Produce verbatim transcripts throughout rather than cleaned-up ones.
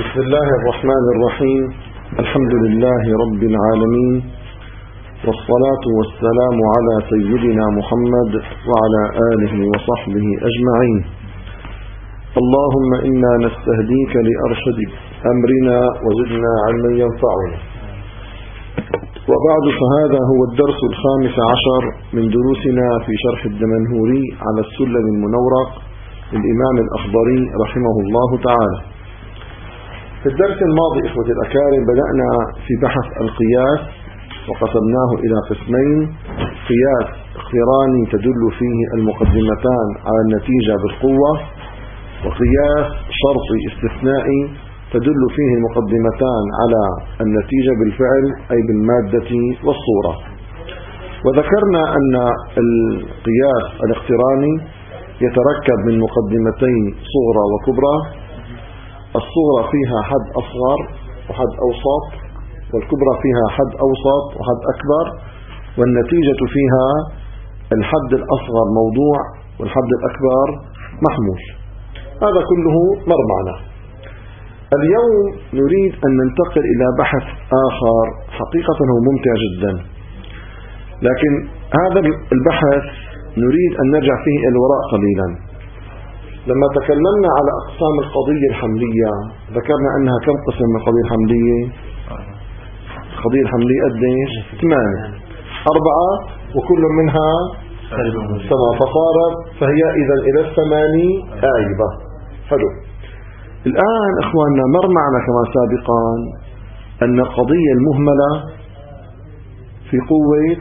بسم الله الرحمن الرحيم. الحمد لله رب العالمين، والصلاة والسلام على سيدنا محمد وعلى آله وصحبه أجمعين. اللهم إنا نستهديك لأرشد أمرنا وزدنا علما ينفعنا. وبعد، فهذا هو الدرس الخامس عشر من دروسنا في شرح الدمنهوري على السلم المنورق للإمام الأخضري رحمه الله تعالى. في الدرس الماضي إخوتي الأكارم بدأنا في بحث القياس، وقسمناه إلى قسمين: قياس اقتراني تدل فيه المقدمتان على النتيجة بالقوة، وقياس شرطي استثنائي تدل فيه المقدمتان على النتيجة بالفعل أي بالمادة والصورة. وذكرنا أن القياس الاقتراني يتركب من مقدمتين صغرى وكبرى. الصغرى فيها حد أصغر وحد أوسط، والكبرى فيها حد أوسط وحد أكبر، والنتيجة فيها الحد الأصغر موضوع والحد الأكبر محمول. هذا كله مر معنا. اليوم نريد أن ننتقل إلى بحث آخر، حقيقة هو ممتع جدا، لكن هذا البحث نريد أن نرجع فيه إلى الوراء قليلا. لما تكلمنا على أقسام القضية الحملية ذكرنا أنها كم قسم من القضية الحملية؟ القضية الحملية قديش؟ ثمانية، أربعة وكل منها سبعة، فصارت فهي إذا إلى الثماني آيبة. حلو. الآن إخواننا مر معنا كما سابقا أن القضية المهملة في قوة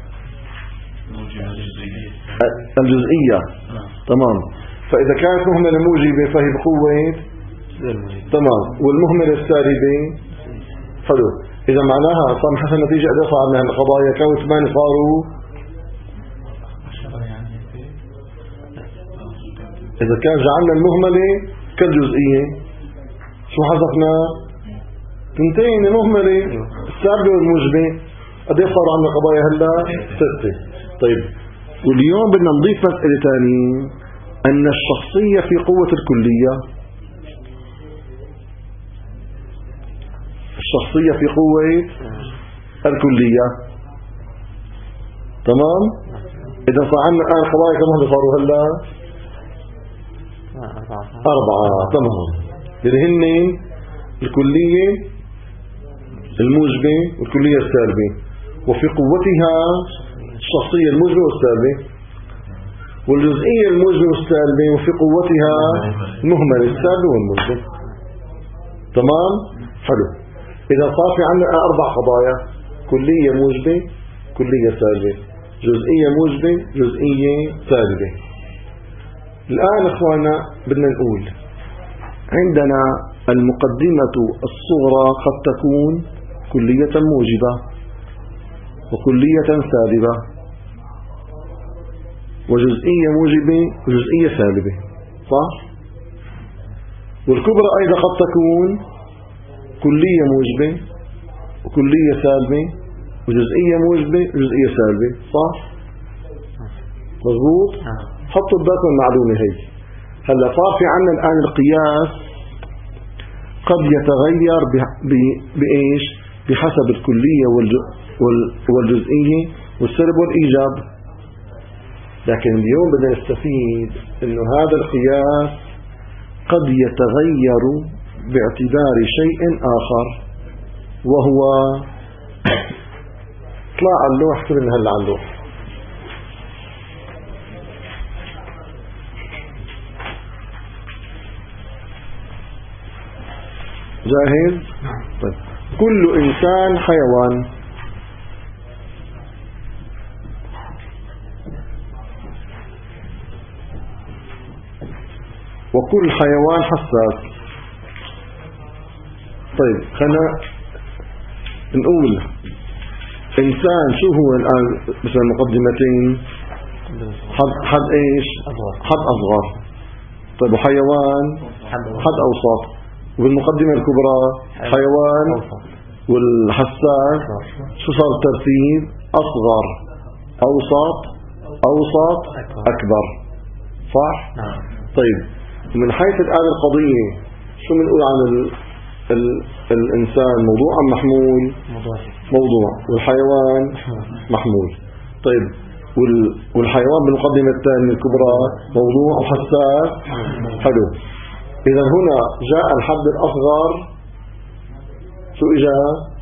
الجزئية، تمام. فإذا كانت مهملة موجبة فهي بقوة تمام، والمهملة السالبة حلو. إذا معناها صار حسن نتيجة إذا صار عندنا القضايا كانوا ثمانية صاروا، إذا كان جعلنا المهملة كالجزئية شو حذفنا؟ تنتين مهملة السالبة والموجبة. قد صار عندنا قضايا هلا ستة. طيب، واليوم بدنا نضيف مسألة ثانية، أن الشخصية في قوة الكلية. الشخصية في قوة الكلية، تمام. إذا صار عندنا الآن قضايا كم هذا صاروا هلا؟ أربعة، تمام. اللي هن الكلية الموجبة والكلية السالبة، وفي قوتها الشخصية الموجبة والسالبة، والجزئية الموجبة والسالبة، وفي قوتها المهملة السالبة والموجبة. تمام؟ حلو. إذا صار في عندنا أربع قضايا: كلية موجبة، كلية سالبة، جزئية موجبة، جزئية سالبة. الآن إخوانا بدنا نقول عندنا المقدمة الصغرى قد تكون كلية موجبة وكلية سالبة وجزئية موجبة وجزئية سالبة، صح؟ والكبرى أيضا قد تكون كلية موجبة وكلية سالبة وجزئية موجبة وجزئية سالبة، صح؟ مضبوط؟ حطوا ببالكم المعلومة هي. هلا صار في عنا الآن القياس قد يتغير بإيش؟ بحسب الكلية والجزئية والسلب والإيجاب. لكن اليوم بدنا نستفيد إنه هذا القياس قد يتغير باعتبار شيء آخر، وهو اطلع على اللوح. كلنا هلا على اللوح. جاهز؟ طيب. كل إنسان حيوان، وكل حيوان حساس. طيب، خلينا نقول إنسان شو هو الآن؟ مثل مقدمتين حد حد إيش؟ حد أصغر. طيب، وحيوان حد أوسط، وبالمقدمة الكبرى حيوان، والحساس شو صار الترتيب؟ أصغر أوسط أوسط أكبر، صح؟ طيب، من حيث الآن القضية شو بنقول عن الإنسان موضوع أم محمول؟ موضوع. والحيوان محمول. طيب والحيوان بالمقدمة الثانية الكبرى موضوع وحساس. حلو. إذا هنا جاء الحد الأصغر شو إجا؟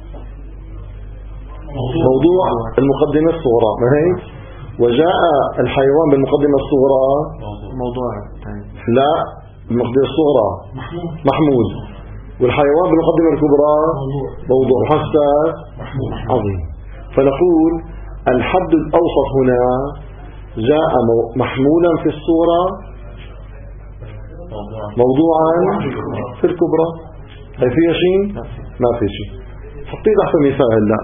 موضوع المقدمة الصغرى، ما هيك؟ وجاء الحيوان بالمقدمة الصغرى موضوع. لا، المقدمة الصغرى محمول، والحيوان بالمقدمة الكبرى موضوع حساس عظيم. فنقول الحد الأوسط هنا جاء محمولا في الصغرى موضوعا في الكبرى. هل فيها شيء؟ ما في شيء. حطي تحت مثال هلا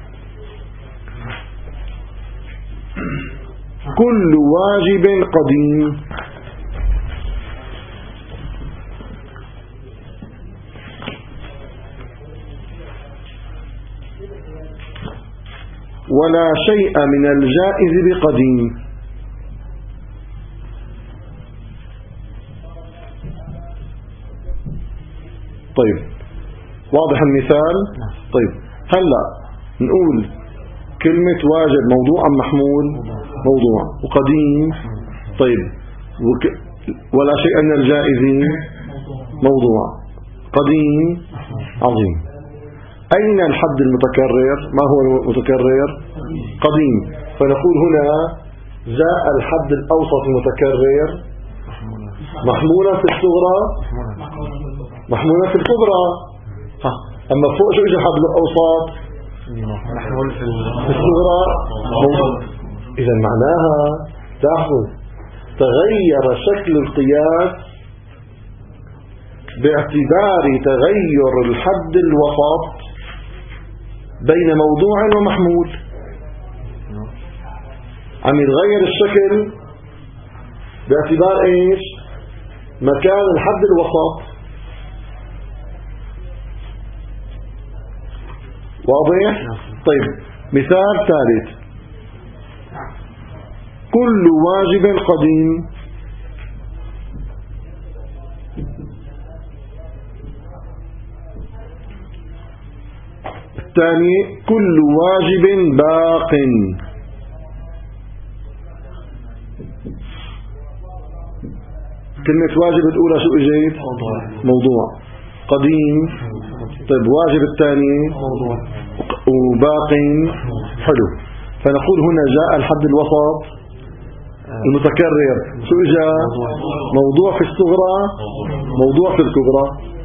كل واجب قديم. ولا شيء من الجائز بقديم. طيب واضح المثال؟ طيب هلا نقول كلمة واجب موضوع أم محمول؟ موضوع. وقديم طيب وك... ولا شيء من الجائز موضوع. قديم عظيم. أين الحد المتكرر؟ ما هو المتكرر؟ قديم. فنقول هنا جاء الحد الأوسط المتكرر محمولا في الصغرى محمولا في الكبرى. ها. أما فوق شو إجا الحد الأوسط؟ محمول في الصغرى. إذا معناها لاحظوا تغير شكل القياس باعتبار تغير الحد الوسط بين موضوع ومحمول. عم يتغير الشكل باعتبار ايش؟ مكان الحد الوسط. واضح؟ طيب مثال ثالث كل واجب قديم. الثاني كل واجب باق. كلمة واجب الأولى شو إجيت؟ موضوع. قديم. طيب واجب الثاني وباق. حلو. فنقول هنا جاء الحد الوسط المتكرر شو إجا؟ موضوع في الصغرى موضوع في الكبرى.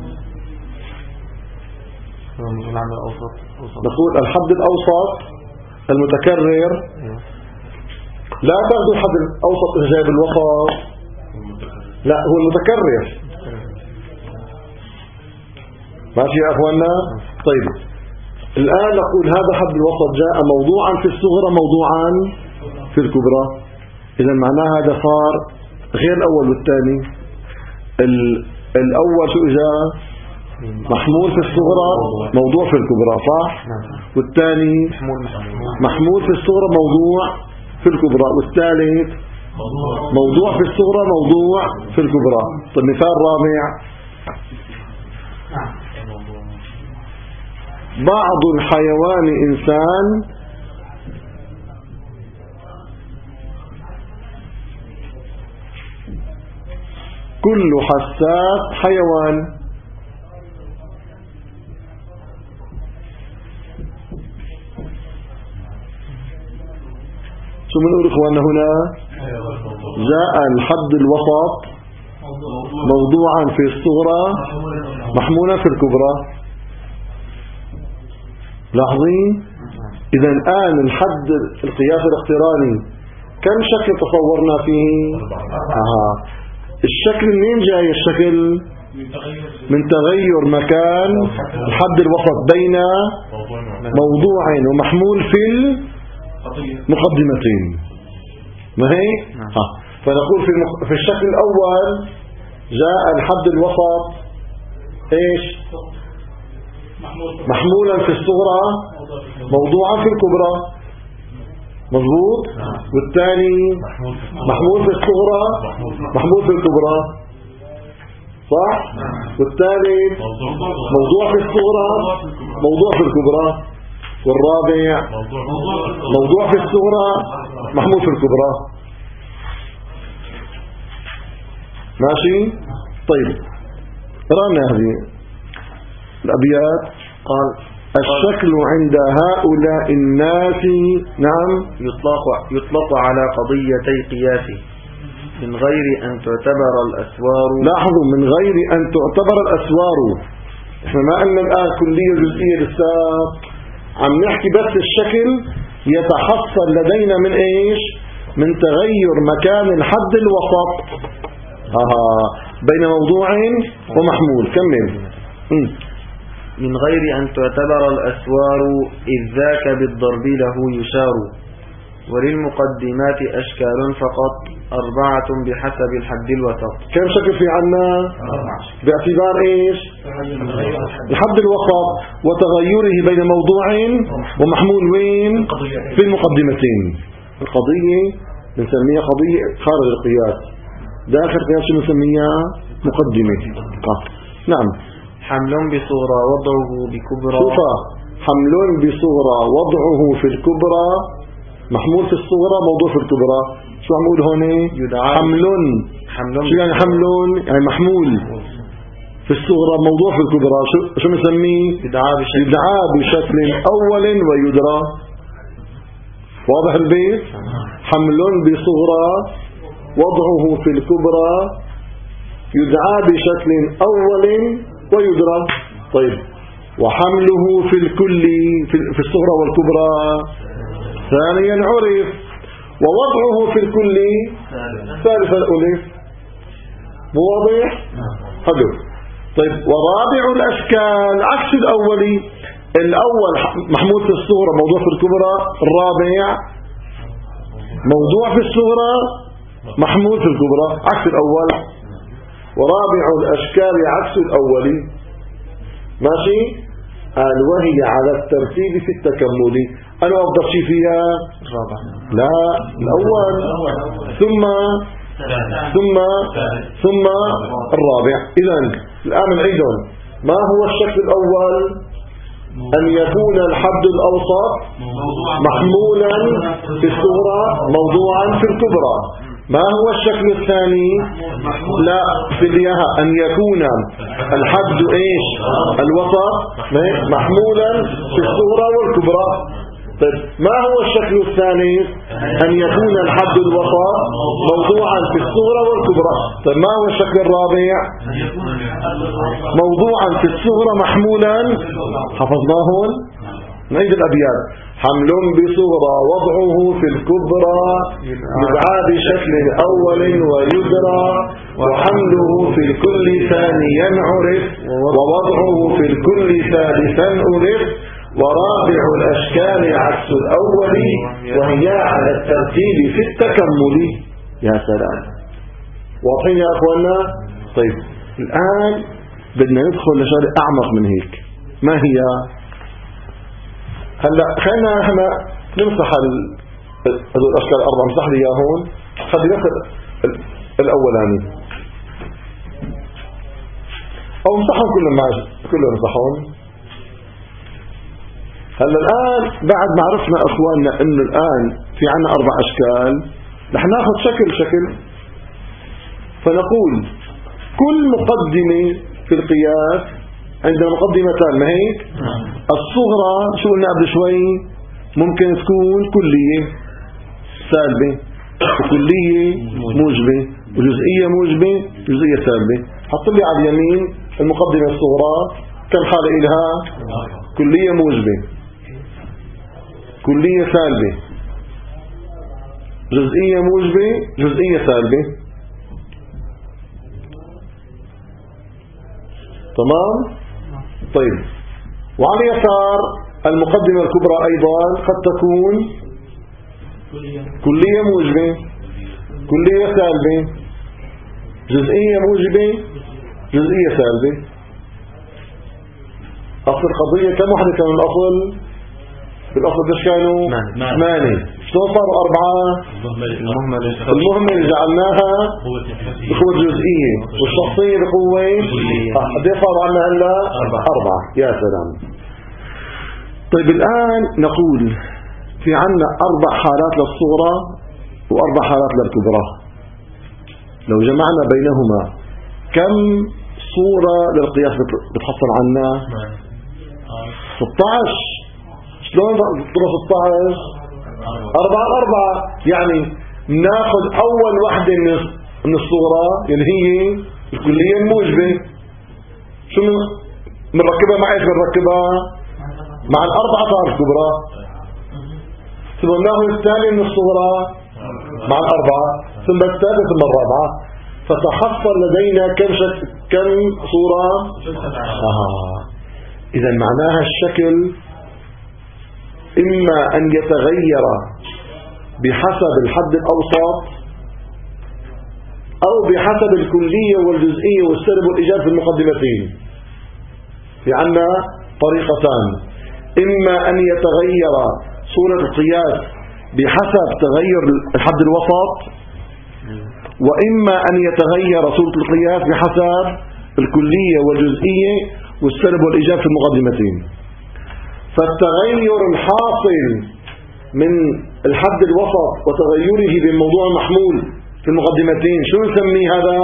نقول الحد الأوسط المتكرر لا تاخذوا الحد الأوسط إذا جايب الوسط، لا هو المتكرر. ماشي يا أخوانا؟ طيب الآن نقول هذا حد الوسط جاء موضوعا في الصغرى موضوعا في الكبرى. إذا معناه هذا صار غير الأول والثاني. الأول شو إجا؟ محمول في الصغرى موضوع في الكبرى، صح؟ والثاني محمول في الصغرى موضوع في الكبرى، والثالث موضوع في الصغرى موضوع في الكبرى. طيب مثال رابع بعض الحيوان إنسان كل حساس حيوان. شو بنقول إخواننا هنا؟ جاء الحد الوسط موضوعا في الصغرى محمولا في الكبرى. لاحظين؟ إذا الآن الحد القياس الاقتراني كم شكل تصورنا فيه؟ آه. الشكل منين جاي الشكل؟ من تغير مكان الحد الوسط بين موضوع ومحمول في المقدمتين. ما هي؟ آه. فنقول في في الشكل الأول جاء الحد الوسط ايش؟ محمولا في الصغرى موضوعا في الكبرى، مضبوط؟ والثاني محمول في الصغرى محمول في الكبرى، صح؟ والثالث موضوع في الصغرى موضوع في الكبرى، والرابع موضوع في الصغرى محمول في الكبرى. ماشي؟ طيب قرأنا هذه الأبيات. قال الشكل عند هؤلاء الناس نعم يطلق, يطلق على قضيتي قياس من غير أن تعتبر الأسوار. لاحظوا من غير أن تعتبر الأسوار. احنا ما قلنا الآن كلية جزئية لسه، عم نحكي بس الشكل يتحصل لدينا من ايش؟ من تغير مكان الحد الوسط آه. بين موضوع ومحمول. كمل. م. من غير أن تعتبر الأسوار إذ ذاك بالضرب له يشار. وللمقدمات أشكال فقط أربعة بحسب الحد الوسط. كم شكل في عنا؟ باعتبار إيش؟ الحد الوسط وتغيره بين موضوع ومحمول وين؟ في المقدمتين. القضية بنسميها قضية خارج القياس، داخل القياس شو بنسميها؟ مقدمة. آه. نعم. حمل بصغرى وضعه بكبرى. شوفها، حمل بصغرى وضعه في الكبرى محمول في الصغرى موضوع في الكبرى. شو عم اقول هون؟ حمل. حمل شو يعني حمل؟ يعني محمول في الصغرى موضوع في الكبرى. شو شو بنسميه؟ يدعى بشكل يدعى بشكل اول ويدرى. واضح البيت؟ حمل بصغرى وضعه في الكبرى يدعى بشكل اول ويدرى. طيب وحمله في الكل في الصغرى والكبرى ثانيا عرف، ووضعه في الكل ثالثا ألف. واضح؟ حلو. طيب ورابع الأشكال عكس الأولي. الأول محمول في الصغرى موضوع في الكبرى، الرابع موضوع في الصغرى محمول في الكبرى عكس الأول. ورابع الأشكال عكس الأولي. ماشي؟ قال وهي على الترتيب في التكمل. أنا أفضل شيء فيها الرابع. لا الأول ثم ثم ثم الرابع. إذن الآن نعيدهم. ما هو الشكل الأول؟ أن يكون الحد الأوسط محمولا في الصغرى موضوعا في الكبرى. ما هو الشكل الثاني؟ لا في الياء أن يكون الحد إيش؟ الوسط محمولا في الصغرى والكبرى. طيب ما هو الشكل الثاني؟ أن يكون الحد الوسط موضوعا في الصغرى والكبرى. طيب ما هو الشكل الرابع؟ موضوعا في الصغرى محمولا. حفظناهن؟ نعيد الأبيات. حمل بصغرى وضعه في الكبرى يدعى بشكل أول ويدرى، وحمله في الكل ثانيا عرف، ووضعه في الكل ثالثا ألف، ورابع الأشكال عكس الأول وهي على الترتيب في التكمل. يا سلام، واضحين يا أخوانا؟ طيب الآن بدنا ندخل لشيء أعمق من هيك. ما هي؟ هلا خلينا احنا نمسح هذول الاشكال الاربعه. امسح لي اياه هون، خلي بس الاولاني او امسحهم كلهم معي، كلهم امسحهم. هلا الان بعد ما عرفنا اخواننا انه الان في عنا اربع اشكال، رح ناخذ شكل شكل فنقول كل مقدمه في القياس عندنا مقدمتان، ما هيك؟ الصغرى شو قلنا قبل شوي؟ ممكن تكون كلية سالبة وكلية موجبة وجزئية موجبة جزئية سالبة. حط لي على اليمين المقدمة الصغرى كم حالة إلها؟ كلية موجبة، كلية سالبة، جزئية موجبة، جزئية سالبة. تمام؟ طيب وعلى اليسار المقدمة الكبرى أيضا قد تكون كلية موجبة، كلية سالبة، جزئية موجبة، جزئية سالبة. أصل القضية كم واحدة كانوا الأصل؟ بالأصل ايش كانوا؟ ثمانية. شلون صاروا أربعة؟ المهمل جعلناها بقوة جزئية والشخصية بقوة قد صاروا عنا هلا أربعة. يا سلام. طيب الآن نقول في عنا أربع حالات للصغرى وأربع حالات للكبرى. لو جمعنا بينهما كم صورة للقياس بتحصل عنا؟ ستة عشر. شلون تطلع ستة عشر؟ أربعة أربعة. يعني ناخذ أول واحدة من الصغرى اللي هي الكلية الموجبة. شو بنركبها مع ايش بنركبها؟ مع الأربعة صار الكبرى. ثم ناخذ الثانية من الصغرى مع الأربعة، ثم الثالثة ثم الرابعة. فتحصل لدينا كم شك... كم صورة؟ آه. إذا معناها الشكل إما أن يتغير بحسب الحد الأوسط أو بحسب الكلية والجزئية والسلب والإيجاب في المقدمتين. في عنا طريقتان: إما أن يتغير صورة القياس بحسب تغير الحد الوسط، وإما أن يتغير صورة القياس بحسب الكلية والجزئية والسلب والإيجاب في المقدمتين. فالتغير الحاصل من الحد الوسط وتغيره بموضوع محمول في المقدمتين شو نسميه هذا؟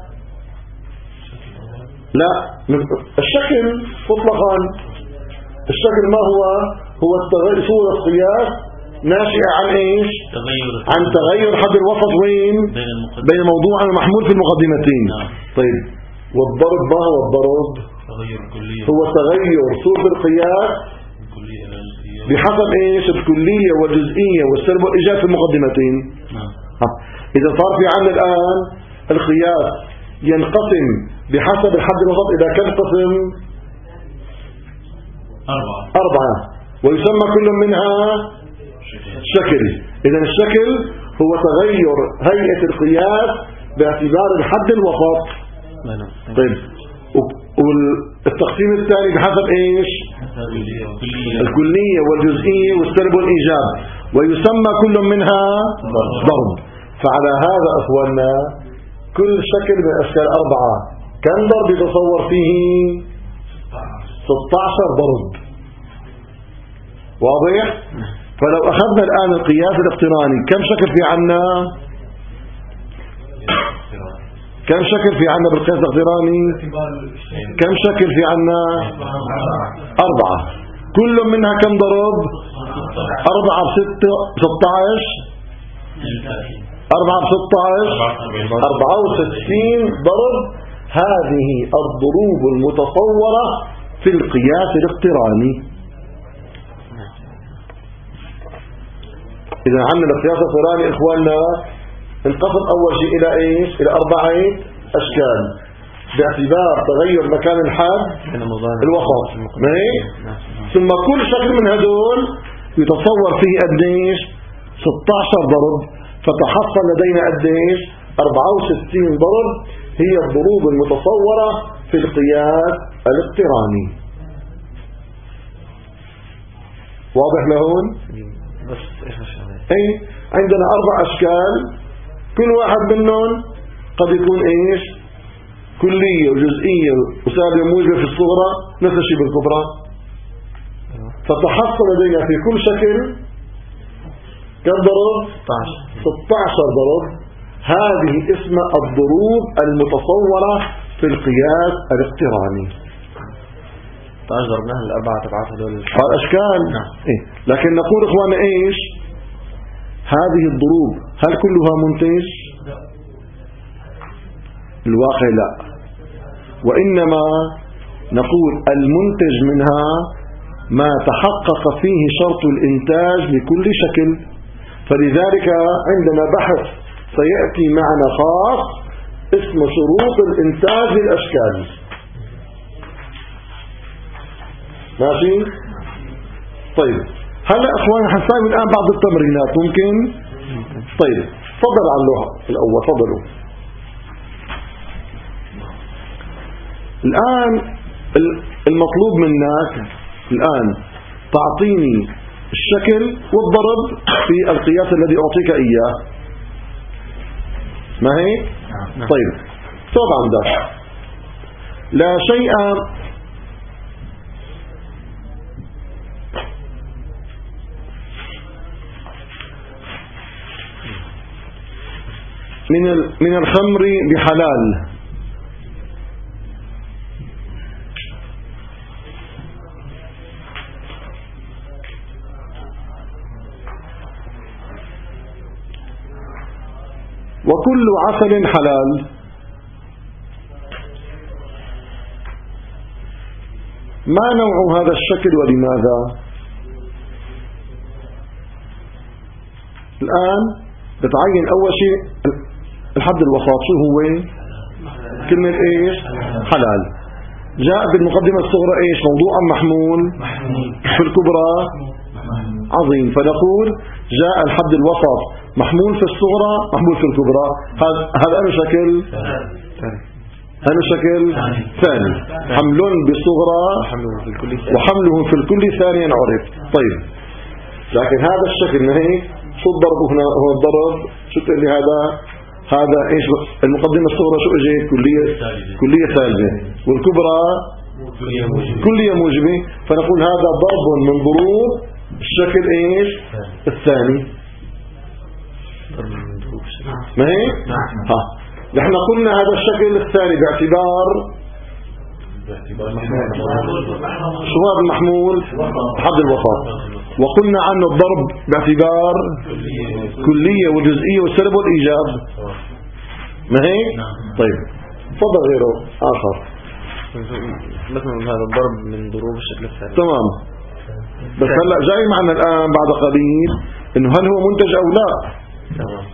لا، الشكل مطلقا. الشكل ما هو؟ هو التغير صورة القياس ناشئة عن ايش؟ عن تغير حد الوسط وين؟ بين موضوع المحمول في المقدمتين. طيب والضرب ما هو الضرب؟ هو تغير صورة القياس بحسب ايش؟ الكلية والجزئية والسلب والإيجاب في المقدمتين. إذا صار في عندنا الآن القياس ينقسم بحسب الحد الوسط إلى كم قسم؟ أربعة أربعة ويسمى كل منها شكل. إذا الشكل هو تغير هيئة القياس باعتبار الحد الوسط. طيب والتقسيم الثاني بحسب ايش؟ الكلية والجزئية والسلب والإيجاب، ويسمى كل منها ضرب. فعلى هذا أخواننا كل شكل من أشكال أربعة كم ضرب يتصور فيه؟ ستة عشر ضرب. واضح؟ فلو أخذنا الآن القياس الاقتراني كم شكل في عنا؟ كم شكل في عنا بالقياس الاقتراني؟ كم شكل في عنا؟ أربعة. كل منها كم ضرب؟ أربعة بستة ستة عشر. أربعة بستة عشر أربعة وستين ضرب. هذه الضروب المتصورة في القياس الاقتراني. إذا عندنا القياس الاقتراني إخواننا انقسم أول شيء إلى إيش؟ إلى أربعة أشكال باعتبار تغير مكان الحد الوسط. ثم كل شكل من هذول يتصور فيه قديش؟ ستة عشر ضرب. فتحصل لدينا قديش؟ أربعة وستين ضرب هي الضروب المتصورة في القياس الاقتراني. واضح لهون؟ بس اي عندنا أربع أشكال، كل واحد منهم قد يكون ايش؟ كلية وجزئية وسالبة وموجبة في الصغرى، نفس الشيء بالكبرى. فتحصل لدينا في كل شكل كم ضرب؟ ستة عشر ضرب. هذه اسمها الضروب المتصورة في القياس الاقتراني. تعال ضربناها الأربعة تبعات هذول الأشكال. نعم. إيه؟ لكن نقول إخوانا إيش؟ هذه الضروب هل كلها منتج؟ الواقع لا، وإنما نقول المنتج منها ما تحقق فيه شرط الإنتاج لكل شكل. فلذلك عندنا بحث سيأتي معنا خاص اسمه شروط الإنتاج للأشكال. ماشي؟ طيب هلا اخواني حنساوي الان بعض التمرينات ممكن؟ طيب تفضل على اللوحة الاول، تفضلوا. الان المطلوب منك الان تعطيني الشكل والضرب في القياس الذي أعطيك إياه. ما هي؟ طيب طبعا ده لا شيء من من الخمر بحلال وكل عسل حلال. ما نوع هذا الشكل ولماذا؟ الآن بتعين أول شيء الحد الوسط شو هو؟ كلمة إيش؟ حلال. جاء بالمقدمة الصغرى إيش؟ موضوعا محمول في الكبرى عظيم، فنقول جاء الحد الوسط محمول في الصغرى محمول في الكبرى. هذا هذا أنه شكل أنه شكل ثاني، حمل بالصغرى وحمله في الكل ثانيا عرف. طيب لكن هذا الشكل ما هيك شو الضرب هنا؟ هو الضرب شو تقول لي هذا هذا ايش؟ المقدمة الصغرى شو اجت؟ كلية كلية ثالثة، والكبرى كلية موجبة، فنقول هذا ضرب من ضروب الشكل ايش؟ الثاني. ما هي؟ ها نحن قلنا هذا الشكل الثاني باعتبار شو هذا المحمول؟ حد الوسط. وقلنا عنه الضرب باعتبار كلية وجزئية والسلب والإيجاب. ما هي؟ طيب تفضل غيره آخر. مثلا هذا الضرب من ضروب الشكل الثاني. تمام. بس هلا جاي معنا الآن بعد قليل إنه هل هو منتج أو لا. تمام.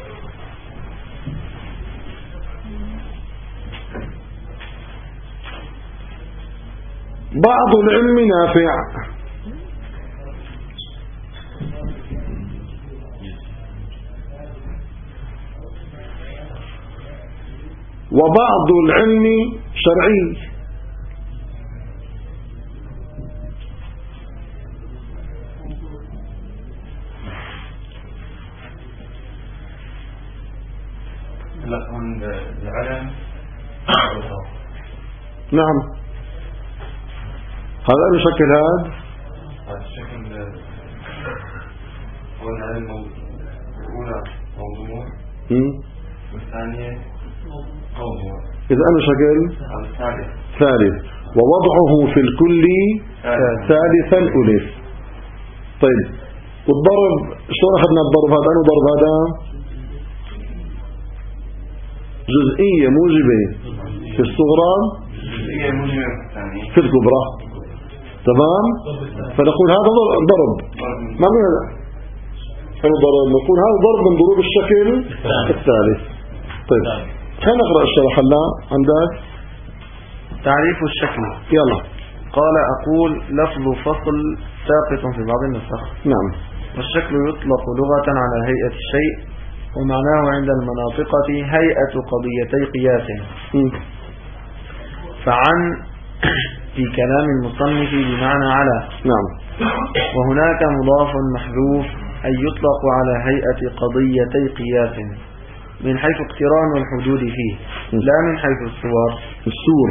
بعض العلم نافع. وبعض العلم شرعي. العلم نعم هذا أي شكل هذا؟ هذا الشكل هو العلم الأولى موضوع والثانية موضوع. إذا أنا شكل الثالث ثالث ووضعه في الكل ثالثا ألف. طيب والضرب شلون أخذنا الضرب هذا؟ أنه ضرب هذا جزئية موجبة في الصغرى جزئية موجبة في الكبرى. تمام. فنقول هذا ضرب ما من هذا ضرب، نقول هذا ضرب من ضروب الشكل الثالث. طيب خلينا نقرأ الشرح هلا عندك. تعريف الشكل. يلا. قال أقول لفظ فصل ساقط في بعض النسخ. نعم. والشكل يطلق لغة على هيئة الشيء، ومعناه عند المناطقة هيئة قضيتي قياس. م. فعن في كلام المصنف بمعنى على. نعم. وهناك مضاف محذوف أي يطلق على هيئة قضيتي قياس من حيث اقتران الحدود فيه، لا من حيث الصور السور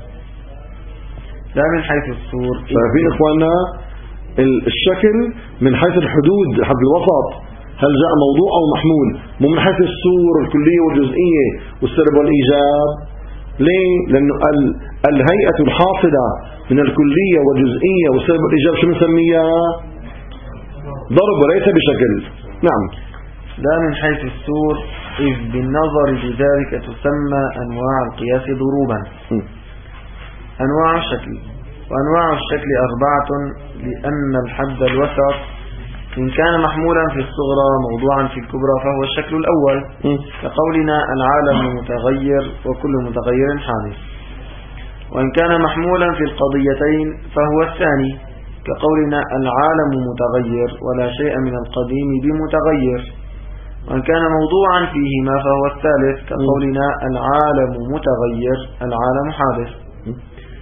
لا من حيث الصور. ففي إخواننا الشكل من حيث الحدود حد الوسط، هل جاء موضوع أو محمول، مو من حيث الصور الكلية والجزئية والسلب والإيجاب. ليه؟ لأنه الهيئة الحاصلة من الكلية والجزئية والسلب والإيجاب شو نسميها؟ ضرب وليس بشكل. نعم. لا من حيث الصور، إذ بالنظر بذلك تسمى أنواع القياس ضروبا. أنواع الشكل. وأنواع الشكل أربعة، لأن الحد الوسط إن كان محمولا في الصغرى موضوعا في الكبرى فهو الشكل الأول، كقولنا العالم متغير وكل متغير حادث. وإن كان محمولا في القضيتين فهو الثاني، كقولنا العالم متغير ولا شيء من القديم بمتغير. وإن كان موضوعا فيهما فهو الثالث، كقولنا العالم متغير العالم حادث.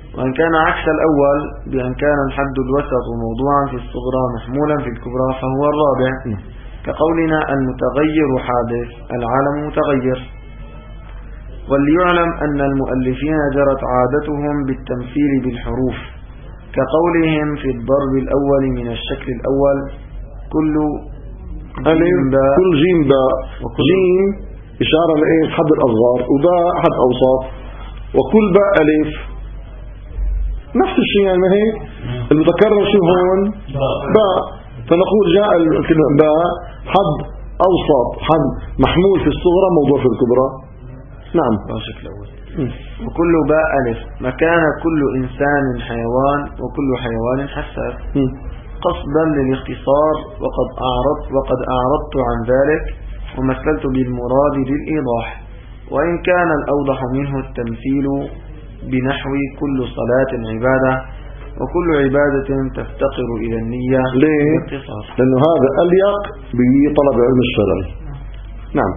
وإن كان عكس الأول بأن كان الحد الوسط موضوعا في الصغرى محمولا في الكبرى فهو الرابع، كقولنا المتغير حادث، العالم متغير. وليعلم أن المؤلفين جرت عادتهم بالتمثيل بالحروف، كقولهم في الضرب الأول من الشكل الأول كل جيم باء، كل جيم باء، جيم إشارة لإيه؟ حد الأصغر، وباء حد أوسط، وكل باء ألف. نفس الشيء يعني ما هيك؟ المتكرر شو هون؟ باء. فنقول جاء باء حد أوسط، حد محمول في الصغرى موضوع في الكبرى. نعم. الشكل الأول. وكل باء ألف مكان كل إنسان حيوان وكل حيوان حساس، قصدا للاختصار، وقد أعرضت وقد أعرضت عن ذلك ومثلت بالمراد للإيضاح. وإن كان الأوضح منه التمثيل بنحو كل صلاة عبادة وكل عبادة تفتقر إلى النية. ليه؟ لأنه هذا أليق بطلب علم الشرع. نعم.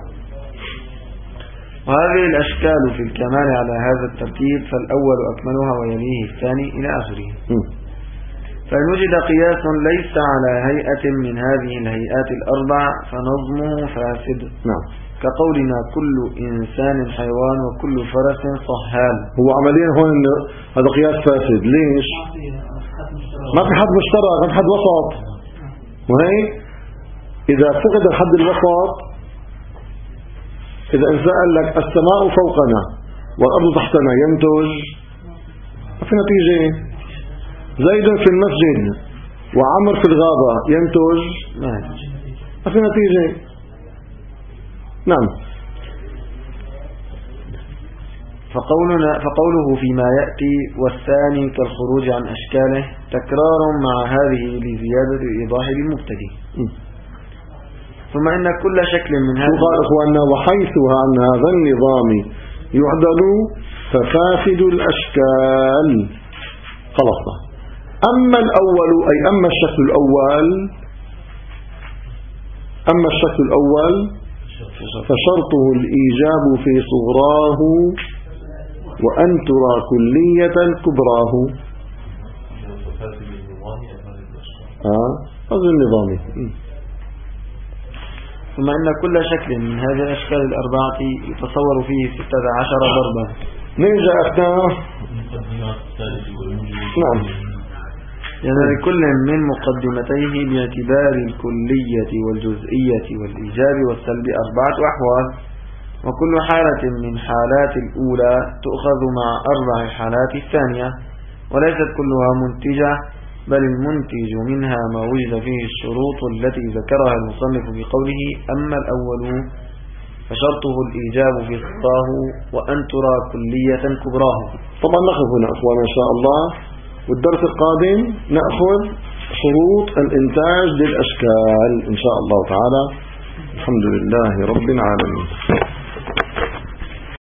وهذه الأشكال في الكمال على هذا الترتيب، فالأول أكملها ويليه الثاني إلى آخره. فإن وجد قياس ليس على هيئة من هذه الهيئات الأربع فنظمه فاسد. نعم. كقولنا كل إنسان حيوان وكل فرس صهال. هو عمليا هون هذا قياس فاسد. ليش؟ ما في حد مشترك، ما في حد وسط. وهيك إذا فقد الحد الوسط، إذا إنسان قال لك السماء فوقنا والأرض تحتنا، ينتج ما في نتيجة. زيد في المسجد وعمر في الغابة، ينتج ما في نتيجة. نعم. فقولنا فقوله فيما يأتي والثاني كالخروج عن أشكاله تكرار مع هذه لزيادة الإيضاح للمبتدئ. ثم إن كل شكل من هذا قال إخواننا وحيثها أن هذا النظام يعدل ففاسد الأشكال. خلصنا. أما الأول أي أما الشكل الأول أما الشكل الأول فشرطه الإيجاب في صغراه وأن ترى كلية كبراه. آه هذا النظامي. ثم إن كل شكل من هذه الأشكال الأربعة يتصور فيه ستة عشر ضربا. نرجع أخنا. نعم. يعني لكل من مقدمتيه باعتبار الكلية والجزئية والإيجاب والسلب أربعة أحوال، وكل حالة من حالات الأولى تؤخذ مع أربع حالات الثانية، وليست كلها منتجة، بل المنتج منها ما وجد فيه الشروط التي ذكرها المصنف بقوله أما الأول فشرطه الإيجاب في خطاه وأن ترى كلية كبراه. طبعا نقف هنا أخوان إن شاء الله، والدرس القادم نأخذ شروط الإنتاج للأشكال إن شاء الله تعالى. الحمد لله رب العالمين.